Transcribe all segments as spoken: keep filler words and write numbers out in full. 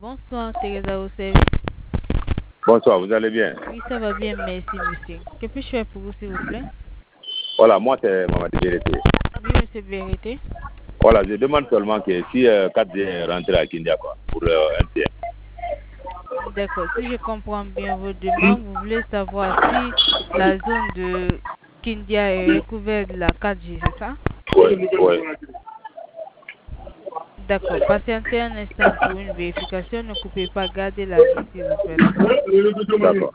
Bonsoir, Teresa au service. Bonsoir, vous allez bien? Oui, ça va bien, merci, monsieur. Que puis-je faire pour vous, s'il vous plaît? Voilà, moi, c'est Mamadi Bérété. Oui, monsieur Bérété. Voilà, je demande seulement que si euh, quatre G est rentré à Kindia, quoi, pour euh, M T N. D'accord, si je comprends bien vos demandes, vous voulez savoir si la zone de Kindia est recouverte de la quatre G, c'est ça? Oui, oui. D'accord, patientez un instant pour une vérification. Ne coupez pas, gardez la ligne, s'il vous plaît, d'accord? D'accord.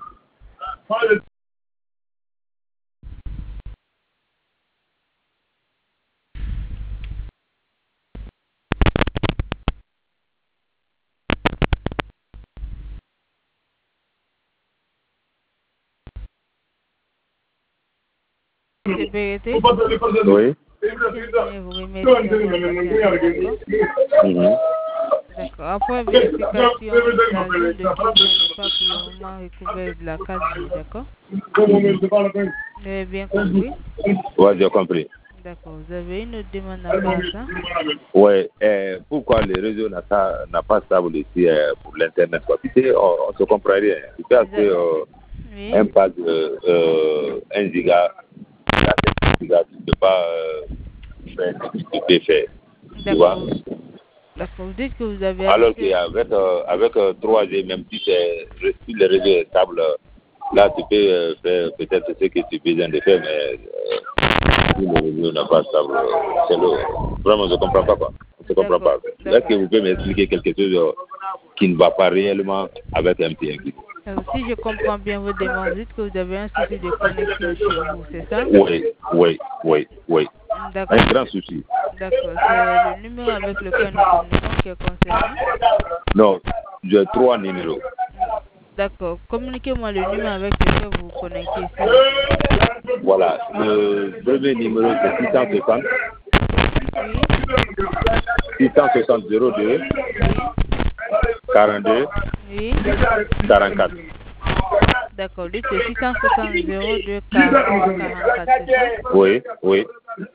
Monsieur Bérété? Oui. Je vous remercie d'avoir patienté, d'accord? Mhm. D'accord. Après vérification, la zone de Kindia n'est pas pour le moment recouverte de la quatre G, d'accord? Vous avez bien compris? Oui, j'ai compris. D'accord. Vous avez une autre demande à part ça? Oui, euh, pourquoi le réseau n'a pas, n'a pas stable ici euh, pour l'Internet? Tu sais, on ne se comprend rien. Tu peux acheter euh, Oui. un pack de euh, un giga, un giga, tu ne peux pas euh, faire ce que tu peux faire. Tu vois? D'accord. D'accord. Vous dites que vous avez Alors acheté. qu'avec euh, avec, euh, trois G, même si, c'est, si le réseau est stable, là tu peux euh, faire peut-être ce que tu as besoin de faire, mais euh, si le réseau n'est pas stable, euh, c'est le... Vraiment, je ne comprends pas quoi. Je ne comprends pas. Est-ce que vous pouvez m'expliquer quelque chose euh, qui ne va pas réellement avec M T N? Euh, si je comprends bien vos demandes, vous dites que vous avez un souci de connexion chez vous, c'est ça? Oui, oui, oui, oui. D'accord. Un grand souci. D'accord. C'est le numéro avec lequel nous communiquons qui est concerné? Non, j'ai trois numéros. D'accord. Communiquez-moi le numéro avec lequel vous vous connectez, s'il vous plaît. Voilà. Le premier numéro, c'est six cent soixante. Oui. six cent soixante zéro deux. Oui. quarante-deux. Oui. quarante-quatre. D'accord. Dites c'est six cent soixante zéro deux quarante quarante-quatre, c'est ça? Oui, oui.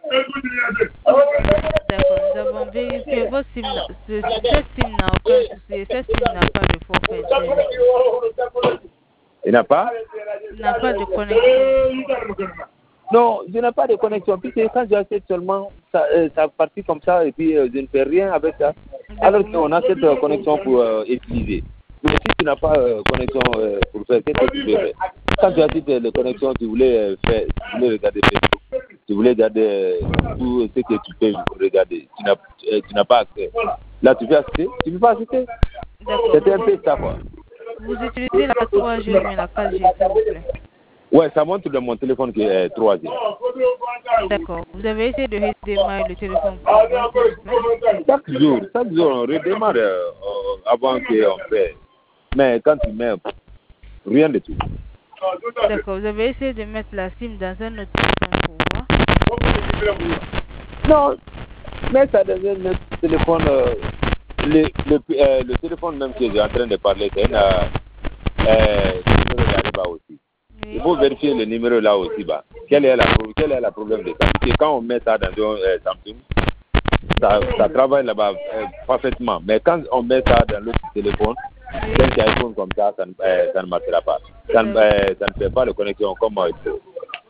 D'accord. Nous avons vérifié vos SIM. n'a- ce- Cette SIM n'a aucun souci. Cette SIM n'a pas de forfait Internet. Il n'a pas? Il n'a pas de connexion. Non, je n'ai pas de connexion. Puis c'est quand j'achète seulement, ça, euh, ça partit comme ça et puis euh, je ne fais rien avec ça. Alors qu'on a cette euh, connexion pour euh, utiliser. Mais si tu n'as pas euh, connexion euh, pour faire, qu'est-ce que tu peux faire? Quand tu as dit les connexions, tu voulais euh, faire, tu voulais regarder Facebook, tu voulais regarder euh, tout ce que tu peux regarder. Tu n'as euh, tu n'as pas accès. Là, tu peux accéder, tu ne peux pas accéder. C'était un peu ça, quoi. Vous utilisez la trois G mais la quatre G, s'il vous plaît. Ouais, ça montre dans mon téléphone qui est trois G. D'accord. Vous avez essayé de redémarrer le téléphone pour moi, s'il vous plaît? Chaque jour, chaque jour, on redémarre euh, euh, avant qu'on fait. Mais quand tu mets, rien de tout. D'accord. Vous avez essayé de mettre la SIM dans un autre téléphone pour voir? Non, mais ça dans un autre téléphone. Euh, le, le, euh, le téléphone même que j'ai en train de parler, c'est un euh, euh, numéro là-bas aussi. Oui. Il faut vérifier le numéro là aussi bas. Quel est, la, quel est le problème de ça? Parce que quand on met ça dans un euh, Samsung, ça, ça travaille là-bas euh, parfaitement. Mais quand on met ça dans l'autre téléphone, Oui. un iPhone comme ça, ça, euh, ça ne marchera pas. Ça ne, euh, ça ne fait pas de connexion comme il faut.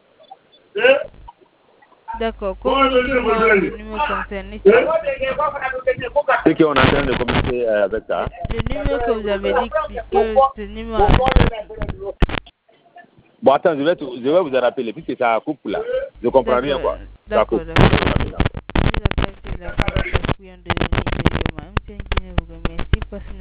D'accord. Communiquez-moi le numéro concerné, s'il vous plaît. C'est qu'on est en train de communiquer euh, avec ça. Le numéro que vous avez dit que ce numéro. Bon, attends, je vais, tout, je vais vous en rappeler, puisque ça coupe là. Je comprends rien, quoi. Ça coupe. D'accord, d'accord. La qualité de la communication de